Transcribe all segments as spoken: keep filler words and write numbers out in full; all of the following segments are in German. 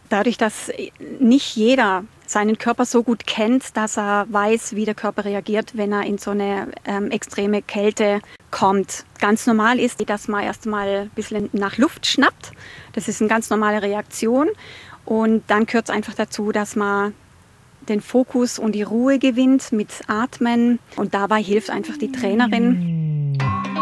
Dadurch, dass nicht jeder seinen Körper so gut kennt, dass er weiß, wie der Körper reagiert, wenn er in so eine ähm, extreme Kälte kommt. Ganz normal ist, dass man erstmal ein bisschen nach Luft schnappt. Das ist eine ganz normale Reaktion. Und dann gehört es einfach dazu, dass man den Fokus und die Ruhe gewinnt mit Atmen. Und dabei hilft einfach die Trainerin.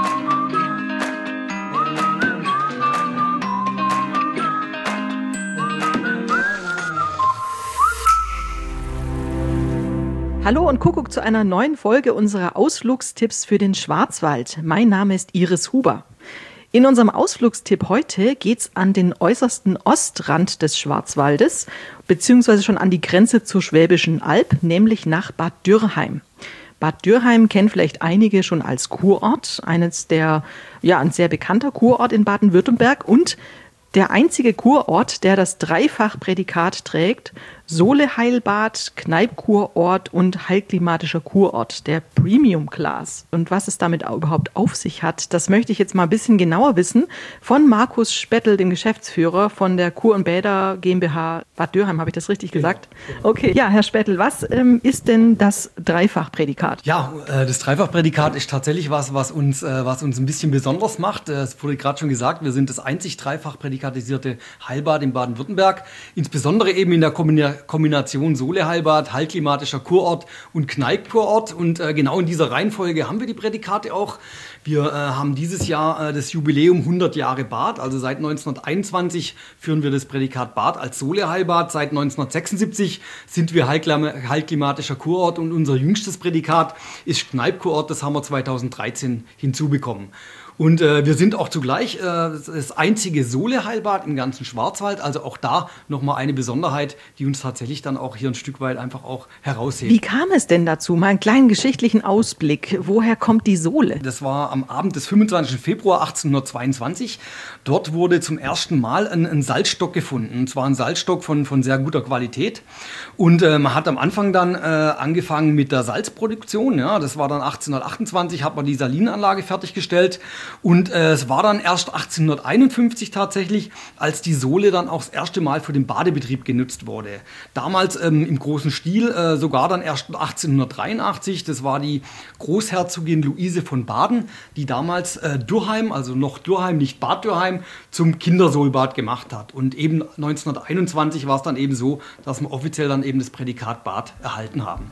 Hallo und Kuckuck zu einer neuen Folge unserer Ausflugstipps für den Schwarzwald. Mein Name ist Iris Huber. In unserem Ausflugstipp heute geht's an den äußersten Ostrand des Schwarzwaldes, beziehungsweise schon an die Grenze zur Schwäbischen Alb, nämlich nach Bad Dürrheim. Bad Dürrheim kennen vielleicht einige schon als Kurort, eines der, ja, ein sehr bekannter Kurort in Baden-Württemberg und der einzige Kurort, der das Dreifach-Prädikat trägt: Soleheilbad, Kneippkurort und heilklimatischer Kurort, der Premium Class. Und was es damit überhaupt auf sich hat, das möchte ich jetzt mal ein bisschen genauer wissen von Markus Spettel, dem Geschäftsführer von der Kur und Bäder GmbH Bad Dürrheim. Habe ich das richtig gesagt? Okay, ja, Herr Spettel, was ähm, ist denn das Dreifach-Prädikat? Ja, äh, das Dreifach-Prädikat ist tatsächlich was, was uns, äh, was uns ein bisschen besonders macht. Es wurde gerade schon gesagt, wir sind das einzig Dreifach-prädikatisierte Heilbad in Baden-Württemberg, insbesondere eben in der Kombination Kombination Soleheilbad, heilklimatischer Kurort und Kneippkurort. Und äh, genau in dieser Reihenfolge haben wir die Prädikate auch. Wir äh, haben dieses Jahr äh, das Jubiläum hundert Jahre Bad. Also seit neunzehnhunderteinundzwanzig führen wir das Prädikat Bad als Soleheilbad. Seit neunzehnhundertsechsundsiebzig sind wir heilklim- heilklimatischer Kurort und unser jüngstes Prädikat ist Kneippkurort. Das haben wir zweitausenddreizehn hinzubekommen. Und äh, wir sind auch zugleich äh, das einzige Soleheilbad im ganzen Schwarzwald. Also auch da nochmal eine Besonderheit, die uns tatsächlich dann auch hier ein Stück weit einfach auch heraushebt. Wie kam es denn dazu? Mal einen kleinen geschichtlichen Ausblick. Woher kommt die Sohle? Das war am Abend des fünfundzwanzigsten Februar achtzehnhundertzweiundzwanzig. Dort wurde zum ersten Mal ein, ein Salzstock gefunden. Und zwar ein Salzstock von, von sehr guter Qualität. Und äh, man hat am Anfang dann äh, angefangen mit der Salzproduktion. Ja, das war dann achtzehnhundertachtundzwanzig, hat man die Salinanlage fertiggestellt. Und äh, es war dann erst achtzehnhunderteinundfünfzig tatsächlich, als die Sohle dann auch das erste Mal für den Badebetrieb genutzt wurde. Damals ähm, im großen Stil, äh, sogar dann erst achtzehnhundertdreiundachtzig. Das war die Großherzogin Luise von Baden, die damals äh, Dürrheim, also noch Dürrheim, nicht Bad Dürrheim, zum Kindersohlbad gemacht hat. Und eben neunzehnhunderteinundzwanzig war es dann eben so, dass wir offiziell dann eben das Prädikat Bad erhalten haben.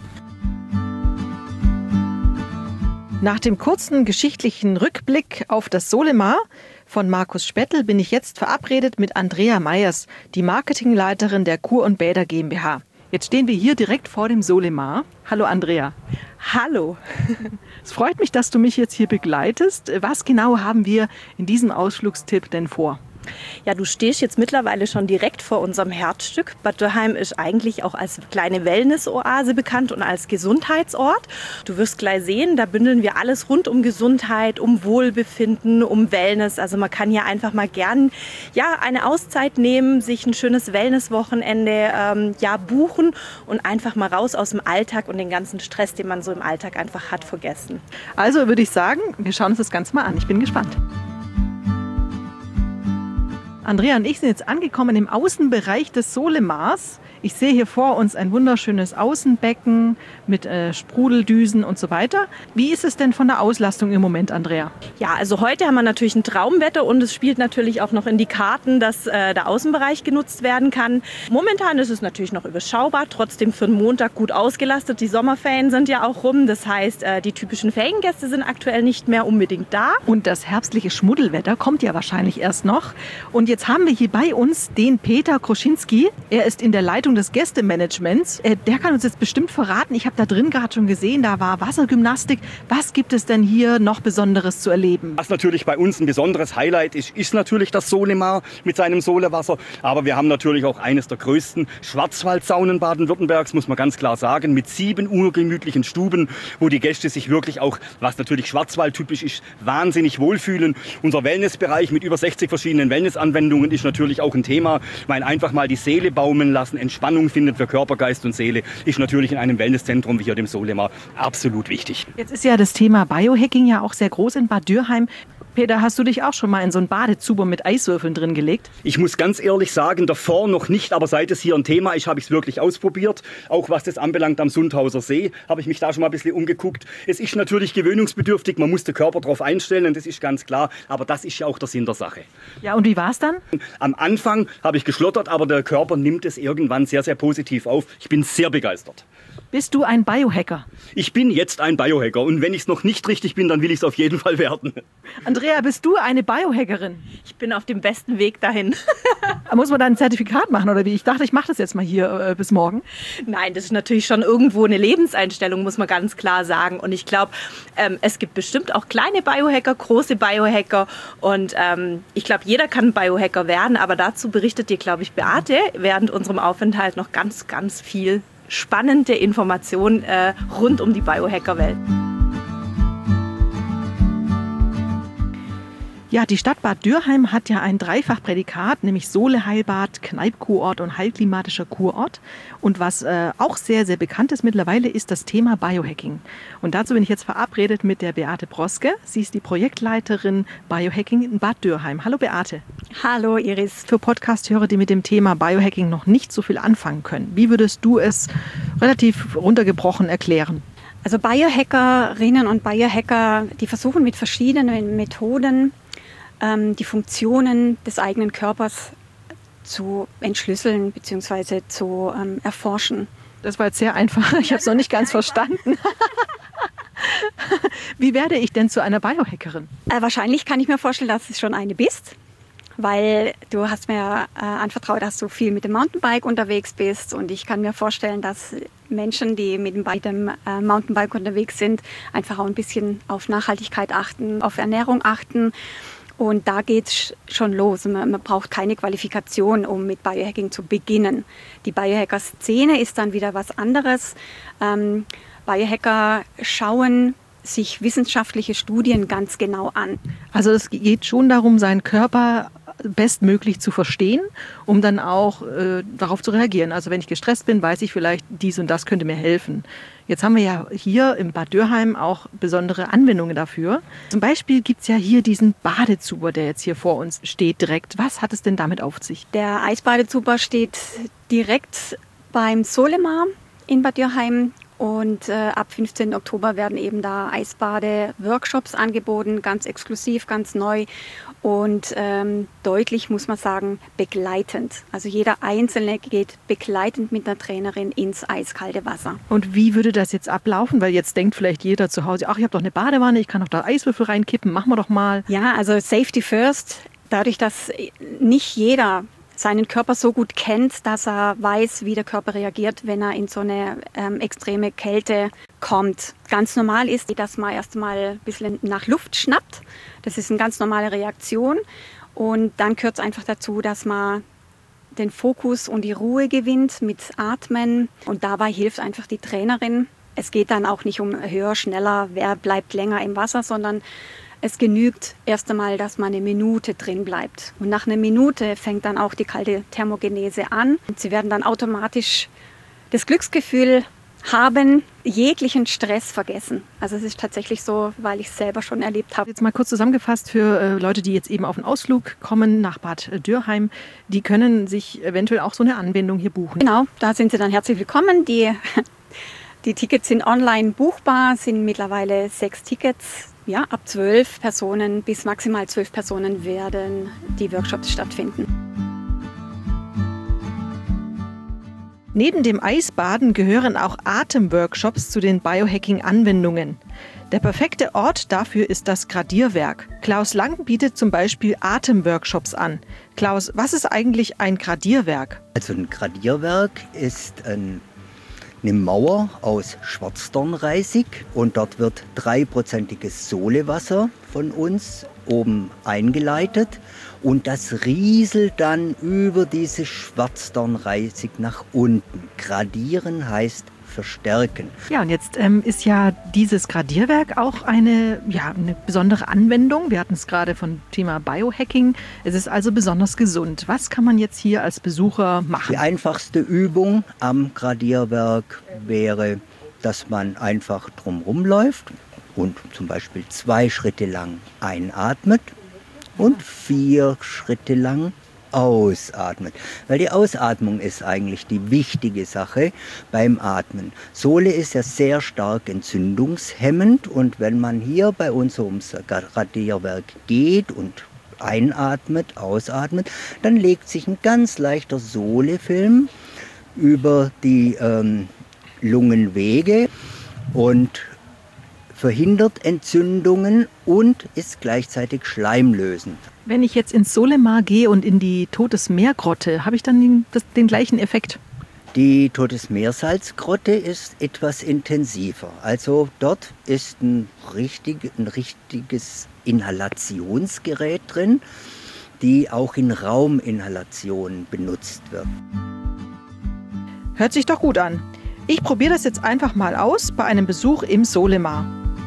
Nach dem kurzen geschichtlichen Rückblick auf das Solemar von Markus Spettel bin ich jetzt verabredet mit Andrea Meyers, die Marketingleiterin der Kur und Bäder GmbH. Jetzt stehen wir hier direkt vor dem Solemar. Hallo Andrea. Hallo. Es freut mich, dass du mich jetzt hier begleitest. Was genau haben wir in diesem Ausflugstipp denn vor? Ja, du stehst jetzt mittlerweile schon direkt vor unserem Herzstück. Bad Dürrheim ist eigentlich auch als kleine Wellness-Oase bekannt und als Gesundheitsort. Du wirst gleich sehen, da bündeln wir alles rund um Gesundheit, um Wohlbefinden, um Wellness. Also man kann hier einfach mal gern ja, eine Auszeit nehmen, sich ein schönes Wellness-Wochenende ähm, ja, buchen und einfach mal raus aus dem Alltag und den ganzen Stress, den man so im Alltag einfach hat, vergessen. Also würde ich sagen, wir schauen uns das Ganze mal an. Ich bin gespannt. Andrea und ich sind jetzt angekommen im Außenbereich des Solemars. Ich sehe hier vor uns ein wunderschönes Außenbecken mit äh, Sprudeldüsen und so weiter. Wie ist es denn von der Auslastung im Moment, Andrea? Ja, also heute haben wir natürlich ein Traumwetter und es spielt natürlich auch noch in die Karten, dass äh, der Außenbereich genutzt werden kann. Momentan ist es natürlich noch überschaubar, trotzdem für den Montag gut ausgelastet. Die Sommerferien sind ja auch rum, das heißt, äh, die typischen Feriengäste sind aktuell nicht mehr unbedingt da. Und das herbstliche Schmuddelwetter kommt ja wahrscheinlich erst noch. Und jetzt haben wir hier bei uns den Peter Kroschinski. Er ist in der Leitung des Gästemanagements. Der kann uns jetzt bestimmt verraten, ich habe da drin gerade schon gesehen, da war Wassergymnastik. Was gibt es denn hier noch Besonderes zu erleben? Was natürlich bei uns ein besonderes Highlight ist, ist natürlich das Solemar mit seinem Solewasser. Aber wir haben natürlich auch eines der größten Schwarzwaldsaunen Baden-Württembergs, muss man ganz klar sagen, mit sieben urgemütlichen Stuben, wo die Gäste sich wirklich auch, was natürlich Schwarzwaldtypisch ist, wahnsinnig wohlfühlen. Unser Wellnessbereich mit über sechzig verschiedenen Wellnessanwendungen ist natürlich auch ein Thema, weil einfach mal die Seele baumeln lassen, Entspannung findet für Körper, Geist und Seele, ist natürlich in einem Wellnesszentrum wie hier dem Solemar absolut wichtig. Jetzt ist ja das Thema Biohacking ja auch sehr groß in Bad Dürrheim. Peter, hast du dich auch schon mal in so einen Badezuber mit Eiswürfeln drin gelegt? Ich muss ganz ehrlich sagen, davor noch nicht, aber seit es hier ein Thema ist, habe ich es wirklich ausprobiert. Auch was das anbelangt am Sundhauser See, habe ich mich da schon mal ein bisschen umgeguckt. Es ist natürlich gewöhnungsbedürftig, man muss den Körper darauf einstellen, und das ist ganz klar, aber das ist ja auch der Sinn der Sache. Ja, und wie war es dann? Am Anfang habe ich geschlottert, aber der Körper nimmt es irgendwann sehr, sehr positiv auf. Ich bin sehr begeistert. Bist du ein Biohacker? Ich bin jetzt ein Biohacker, und wenn ich es noch nicht richtig bin, dann will ich es auf jeden Fall werden. Andrea, bist du eine Biohackerin? Ich bin auf dem besten Weg dahin. Muss man da ein Zertifikat machen oder wie? Ich dachte, ich mache das jetzt mal hier äh, bis morgen. Nein, das ist natürlich schon irgendwo eine Lebenseinstellung, muss man ganz klar sagen. Und ich glaube, ähm, es gibt bestimmt auch kleine Biohacker, große Biohacker. Und ähm, ich glaube, jeder kann Biohacker werden. Aber dazu berichtet dir, glaube ich, Beate während unserem Aufenthalt noch ganz, ganz viel spannende Informationen äh, rund um die Biohacker-Welt. Ja, die Stadt Bad Dürheim hat ja ein Dreifachprädikat, nämlich Sohle-Heilbad, Kneipp-Kurort und heilklimatischer Kurort. Und was äh, auch sehr, sehr bekannt ist mittlerweile, ist das Thema Biohacking. Und dazu bin ich jetzt verabredet mit der Beate Broske. Sie ist die Projektleiterin Biohacking in Bad Dürheim. Hallo Beate. Hallo Iris. Für Podcast-Hörer, die mit dem Thema Biohacking noch nicht so viel anfangen können, wie würdest du es relativ runtergebrochen erklären? Also Biohackerinnen und Biohacker, die versuchen mit verschiedenen Methoden die Funktionen des eigenen Körpers zu entschlüsseln bzw. zu ähm, erforschen. Das war jetzt sehr einfach. Ich habe es noch nicht ganz verstanden. Wie werde ich denn zu einer Biohackerin? Äh, wahrscheinlich kann ich mir vorstellen, dass du schon eine bist, weil du hast mir äh, anvertraut, dass du viel mit dem Mountainbike unterwegs bist, und ich kann mir vorstellen, dass Menschen, die mit dem, mit dem äh, Mountainbike unterwegs sind, einfach auch ein bisschen auf Nachhaltigkeit achten, auf Ernährung achten. Und da geht es schon los. Man, man braucht keine Qualifikation, um mit Biohacking zu beginnen. Die Biohacker-Szene ist dann wieder was anderes. Ähm, Biohacker schauen sich wissenschaftliche Studien ganz genau an. Also es geht schon darum, seinen Körper bestmöglich zu verstehen, um dann auch äh, darauf zu reagieren. Also wenn ich gestresst bin, weiß ich vielleicht, dies und das könnte mir helfen. Jetzt haben wir ja hier im Bad Dürheim auch besondere Anwendungen dafür. Zum Beispiel gibt es ja hier diesen Badezuber, der jetzt hier vor uns steht direkt. Was hat es denn damit auf sich? Der Eisbadezuber steht direkt beim Solemar in Bad Dürheim. Und äh, ab fünfzehnten Oktober werden eben da Eisbade-Workshops angeboten, ganz exklusiv, ganz neu und ähm, deutlich, muss man sagen, begleitend. Also jeder Einzelne geht begleitend mit einer Trainerin ins eiskalte Wasser. Und wie würde das jetzt ablaufen? Weil jetzt denkt vielleicht jeder zu Hause, ach, ich habe doch eine Badewanne, ich kann doch da Eiswürfel reinkippen, machen wir doch mal. Ja, also Safety first. Dadurch, dass nicht jeder seinen Körper so gut kennt, dass er weiß, wie der Körper reagiert, wenn er in so eine ähm, extreme Kälte kommt. Ganz normal ist, dass man erstmal ein bisschen nach Luft schnappt. Das ist eine ganz normale Reaktion. Und dann gehört es einfach dazu, dass man den Fokus und die Ruhe gewinnt mit Atmen. Und dabei hilft einfach die Trainerin. Es geht dann auch nicht um höher, schneller, wer bleibt länger im Wasser, sondern es genügt erst einmal, dass man eine Minute drin bleibt. Und nach einer Minute fängt dann auch die kalte Thermogenese an. Und Sie werden dann automatisch das Glücksgefühl haben, jeglichen Stress vergessen. Also es ist tatsächlich so, weil ich es selber schon erlebt habe. Jetzt mal kurz zusammengefasst für äh, Leute, die jetzt eben auf einen Ausflug kommen nach Bad Dürheim. Die können sich eventuell auch so eine Anwendung hier buchen. Genau, da sind Sie dann herzlich willkommen. Die, die Tickets sind online buchbar, sind mittlerweile sechs Tickets. Ja, ab zwölf Personen bis maximal zwölf Personen werden die Workshops stattfinden. Neben dem Eisbaden gehören auch Atemworkshops zu den Biohacking-Anwendungen. Der perfekte Ort dafür ist das Gradierwerk. Klaus Lang bietet zum Beispiel Atemworkshops an. Klaus, was ist eigentlich ein Gradierwerk? Also ein Gradierwerk ist ein eine Mauer aus Schwarzdornreisig, und dort wird dreiprozentiges Solewasser von uns oben eingeleitet, und das rieselt dann über diese Schwarzdornreisig nach unten. Gradieren heißt verstärken. Ja, und jetzt ähm, ist ja dieses Gradierwerk auch eine, ja, eine besondere Anwendung. Wir hatten es gerade vom Thema Biohacking. Es ist also besonders gesund. Was kann man jetzt hier als Besucher machen? Die einfachste Übung am Gradierwerk wäre, dass man einfach drumherum läuft, und zum Beispiel zwei Schritte lang einatmet und vier Schritte lang ausatmet. Weil die Ausatmung ist eigentlich die wichtige Sache beim Atmen. Sohle ist ja sehr stark entzündungshemmend und wenn man hier bei uns ums Radierwerk geht und einatmet, ausatmet, dann legt sich ein ganz leichter Sohlefilm über die ähm, Lungenwege und verhindert Entzündungen und ist gleichzeitig schleimlösend. Wenn ich jetzt ins Solemar gehe und in die Todesmeergrotte, habe ich dann den, das, den gleichen Effekt? Die Todesmeersalzgrotte ist etwas intensiver. Also dort ist ein, richtig, ein richtiges Inhalationsgerät drin, die auch in Rauminhalationen benutzt wird. Hört sich doch gut an. Ich probiere das jetzt einfach mal aus bei einem Besuch im Solemar.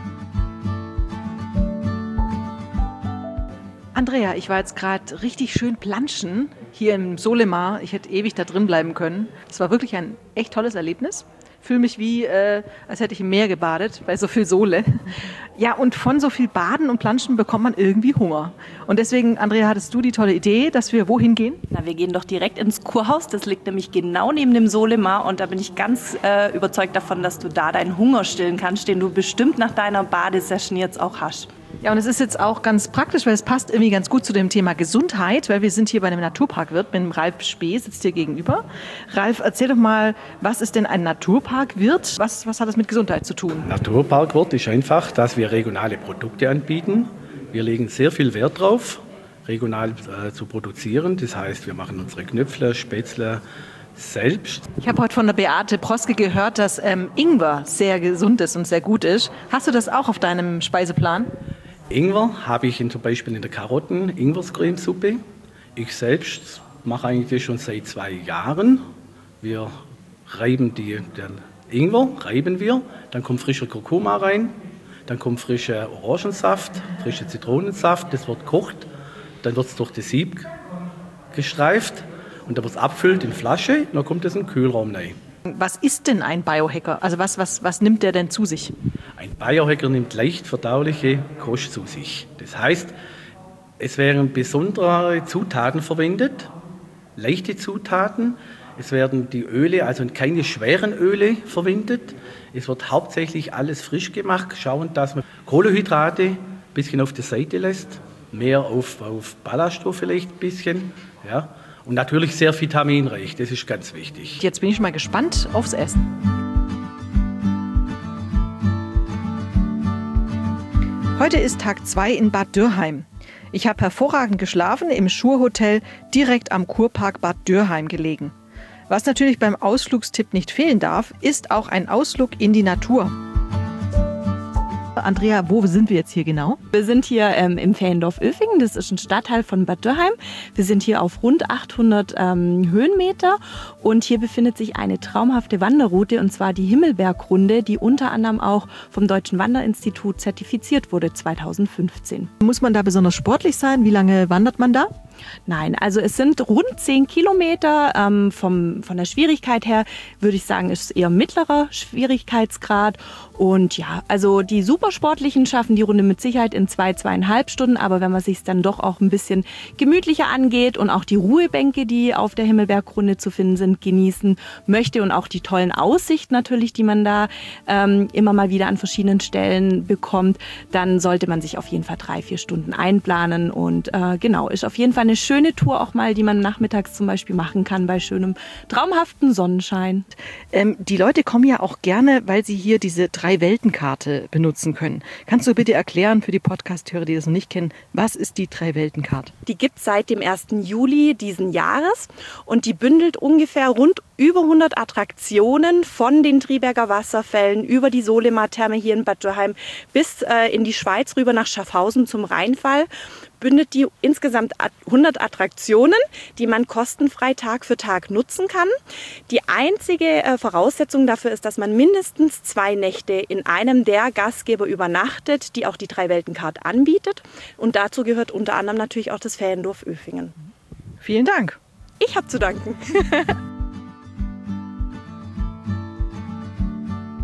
Andrea, ich war jetzt gerade richtig schön planschen hier im Solemar. Ich hätte ewig da drin bleiben können. Das war wirklich ein echt tolles Erlebnis. Fühle mich wie, äh, als hätte ich im Meer gebadet, bei so viel Sohle. Ja, und von so viel Baden und Planschen bekommt man irgendwie Hunger. Und deswegen, Andrea, hattest du die tolle Idee, dass wir wohin gehen? Na, wir gehen doch direkt ins Kurhaus. Das liegt nämlich genau neben dem Solemar. Und da bin ich ganz äh, überzeugt davon, dass du da deinen Hunger stillen kannst, den du bestimmt nach deiner Badesession jetzt auch hast. Ja, und es ist jetzt auch ganz praktisch, weil es passt irgendwie ganz gut zu dem Thema Gesundheit, weil wir sind hier bei einem Naturparkwirt mit dem Ralf Spee, sitzt hier gegenüber. Ralf, erzähl doch mal, was ist denn ein Naturparkwirt? Was, was hat das mit Gesundheit zu tun? Naturparkwirt ist einfach, dass wir regionale Produkte anbieten. Wir legen sehr viel Wert drauf, regional äh, zu produzieren. Das heißt, wir machen unsere Knöpfle, Spätzle selbst. Ich habe heute von der Beate Proske gehört, dass ähm, Ingwer sehr gesund ist und sehr gut ist. Hast du das auch auf deinem Speiseplan? Ingwer habe ich in, zum Beispiel in der Karotten-Ingwerscremesuppe. Ich selbst mache eigentlich das schon seit zwei Jahren. Wir reiben die, den Ingwer, reiben wir, dann kommt frischer Kurkuma rein, dann kommt frischer Orangensaft, frischer Zitronensaft, das wird gekocht, dann wird es durch das Sieb gestreift und dann wird es abgefüllt in Flasche und dann kommt es in den Kühlraum rein. Was ist denn ein Biohacker? Also was, was, was nimmt der denn zu sich? Ein Biohacker nimmt leicht verdauliche Kost zu sich. Das heißt, es werden besondere Zutaten verwendet, leichte Zutaten. Es werden die Öle, also keine schweren Öle verwendet. Es wird hauptsächlich alles frisch gemacht, schauen, dass man Kohlenhydrate ein bisschen auf der Seite lässt, mehr auf, auf Ballaststoffe vielleicht ein bisschen, ja. Und natürlich sehr vitaminreich, das ist ganz wichtig. Jetzt bin ich mal gespannt aufs Essen. Heute ist Tag zwei in Bad Dürrheim. Ich habe hervorragend geschlafen im Schurhotel direkt am Kurpark Bad Dürrheim gelegen. Was natürlich beim Ausflugstipp nicht fehlen darf, ist auch ein Ausflug in die Natur. Andrea, wo sind wir jetzt hier genau? Wir sind hier ähm, im Feriendorf-Oefingen. Das ist ein Stadtteil von Bad Dürrheim. Wir sind hier auf rund achthundert ähm, Höhenmeter und hier befindet sich eine traumhafte Wanderroute und zwar die Himmelbergrunde, die unter anderem auch vom Deutschen Wanderinstitut zertifiziert wurde zweitausendfünfzehn. Muss man da besonders sportlich sein? Wie lange wandert man da? Nein, also es sind rund zehn Kilometer. Ähm, vom, von der Schwierigkeit her würde ich sagen, ist es eher mittlerer Schwierigkeitsgrad. Und ja, also die Supersportlichen schaffen die Runde mit Sicherheit in zwei, zweieinhalb Stunden. Aber wenn man sich dann doch auch ein bisschen gemütlicher angeht und auch die Ruhebänke, die auf der Himmelbergrunde zu finden sind, genießen möchte und auch die tollen Aussichten natürlich, die man da ähm, immer mal wieder an verschiedenen Stellen bekommt, dann sollte man sich auf jeden Fall drei, vier Stunden einplanen. Und äh, genau, ist auf jeden Fall eine schöne Tour auch mal, die man nachmittags zum Beispiel machen kann bei schönem, traumhaften Sonnenschein. Ähm, die Leute kommen ja auch gerne, weil sie hier diese Drei-Welten-Karte benutzen können. Kannst du bitte erklären für die Podcast-Hörer, die das noch nicht kennen, was ist die Drei-Welten-Karte? Die gibt es seit dem ersten Juli diesen Jahres und die bündelt ungefähr rund über hundert Attraktionen von den Triberger Wasserfällen über die Solemar-Therme hier in Bad Dürrheim bis äh, in die Schweiz rüber nach Schaffhausen zum Rheinfall. Bündet die insgesamt hundert Attraktionen, die man kostenfrei Tag für Tag nutzen kann. Die einzige äh, Voraussetzung dafür ist, dass man mindestens zwei Nächte in einem der Gastgeber übernachtet, die auch die Drei-Welten-Card anbietet. Und dazu gehört unter anderem natürlich auch das Feriendorf-Oefingen. Vielen Dank. Ich habe zu danken.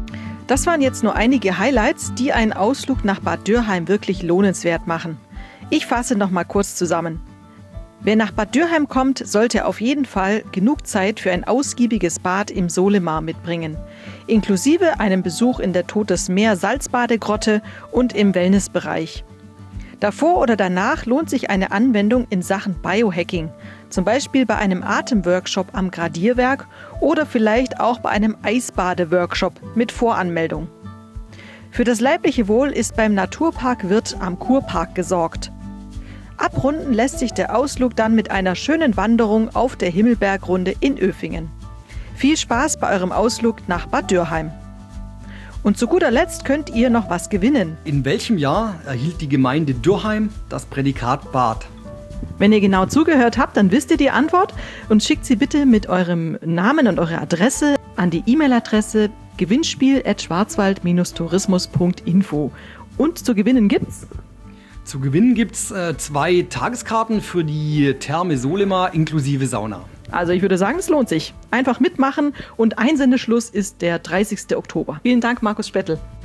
Das waren jetzt nur einige Highlights, die einen Ausflug nach Bad Dürrheim wirklich lohnenswert machen. Ich fasse noch mal kurz zusammen. Wer nach Bad Dürrheim kommt, sollte auf jeden Fall genug Zeit für ein ausgiebiges Bad im Solemar mitbringen, inklusive einem Besuch in der Totes Meer Salzbadegrotte und im Wellnessbereich. Davor oder danach lohnt sich eine Anwendung in Sachen Biohacking, zum Beispiel bei einem Atemworkshop am Gradierwerk oder vielleicht auch bei einem Eisbade-Workshop mit Voranmeldung. Für das leibliche Wohl ist beim Naturpark Wirth am Kurpark gesorgt. Abrunden lässt sich der Ausflug dann mit einer schönen Wanderung auf der Himmelbergrunde in Öfingen. Viel Spaß bei eurem Ausflug nach Bad Dürrheim. Und zu guter Letzt könnt ihr noch was gewinnen. In welchem Jahr erhielt die Gemeinde Dürrheim das Prädikat Bad? Wenn ihr genau zugehört habt, dann wisst ihr die Antwort und schickt sie bitte mit eurem Namen und eurer Adresse an die E-Mail-Adresse gewinnspiel at schwarzwald tourismus punkt info. Und zu gewinnen gibt's? Zu gewinnen gibt es äh, zwei Tageskarten für die Therme Solemar inklusive Sauna. Also ich würde sagen, es lohnt sich. Einfach mitmachen und Einsendeschluss ist der dreißigsten Oktober. Vielen Dank, Markus Spettel.